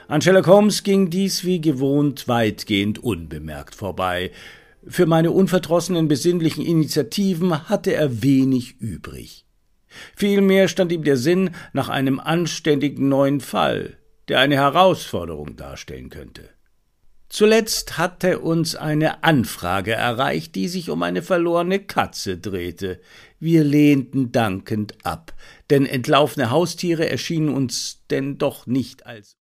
An Sherlock Holmes ging dies wie gewohnt weitgehend unbemerkt vorbei. Für meine unverdrossenen besinnlichen Initiativen hatte er wenig übrig. Vielmehr stand ihm der Sinn nach einem anständigen neuen Fall, der eine Herausforderung darstellen könnte. Zuletzt hatte uns eine Anfrage erreicht, die sich um eine verlorene Katze drehte. Wir lehnten dankend ab, denn entlaufene Haustiere erschienen uns denn doch nicht als